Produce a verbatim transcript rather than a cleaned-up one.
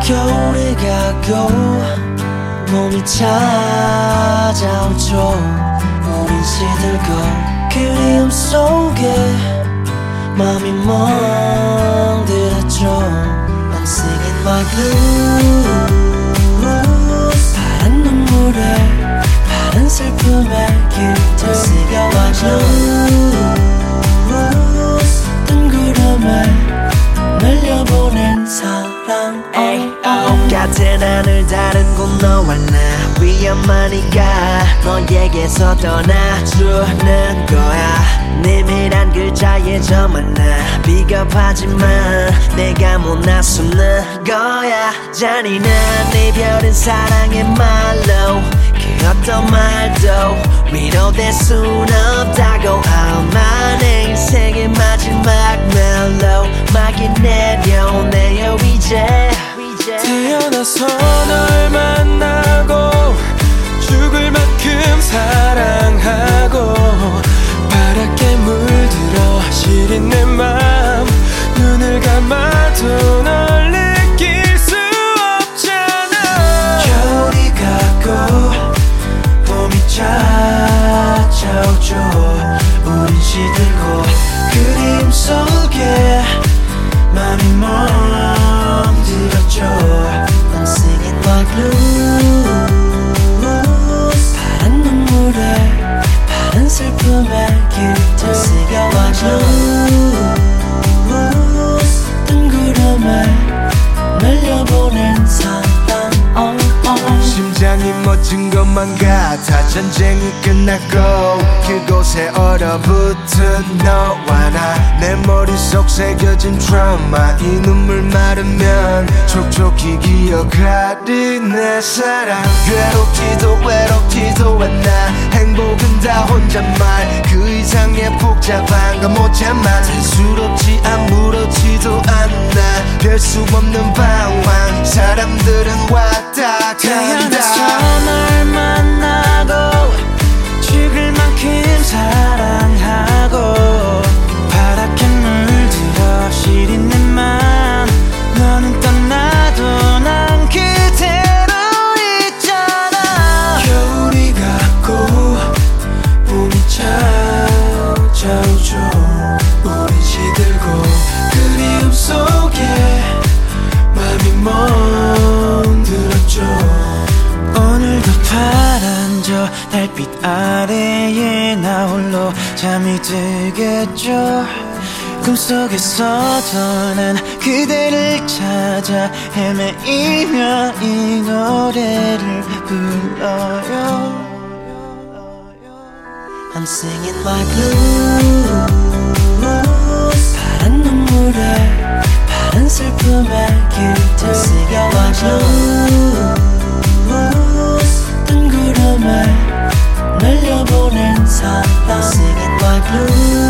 겨울이 가고 봄이 찾아오죠. 우린 시들고 그리움 속에 맘이 멍들었죠. I'm singing my blues. 파란 눈물에 파란 슬픔에 길들 I'm singing my blues. 뜬 구름에 날려보낸 사랑 oh, oh. 같은 하늘 다른 곳 너와 나 위험하니까 너에게서 떠나주는 거야. 내밀한 글자에 저만 나 비겁하지만 내가 못 나서는 거야. 잔인한 이별은 사랑의 말로 그 어떤 말도 위로될 순 없다고. 아마 내 인생의 마지막 멜로 막이 내려오네요 이제. 태어나서 널 만나고 죽을 만큼 사랑하고 파랗게 물들어 시린 내 맘 눈을 감아도 널 느낄 수 없잖아. 겨울이 가고 봄이 찾아오죠. 우린 시들고 그림 속에 맘이 멍들었죠. I'm singing my blues. 파란 눈물에 파란 슬픔에 길들 I'm singing my blues. 뜬 구름에 날려보낸 사랑 oh, oh. 심장이 멎은 것만 같아. 전쟁이 끝났고 그곳에 얼어붙은 너와 나. 내 머릿속 새겨진 트라우마 이 눈물 마르면 촉촉히 기억하리 내 사랑. 괴롭지도 외롭지도 않아. 행복은 다 혼잣말 그 이상의 복잡한 건 못 참아. 단수롭지 아무렇지도 않아. 별 수 없는 방황 사람들은 왔다 태어나서 간다. 널 만나고 죽을 만큼 사랑하고 파랗게 물들어 시린 내 맘 너는 떠나도 난 그대로 있잖아. 겨울이 가고 봄이 찾아오죠. 우린 시들고 그리움 속에 맘이 멍들었죠. 오늘도 파란 저 달빛 아래에 나 홀로 잠이 들겠죠. 꿈속에서도 난 그대를 찾아 헤매이며 이 노래를 불러요. I'm singing my blues. 파란 눈물에 파란 슬픔에 길들 I'm singing my blues. 뜬 구름에 날려보낸 사랑 I'm singing my blues.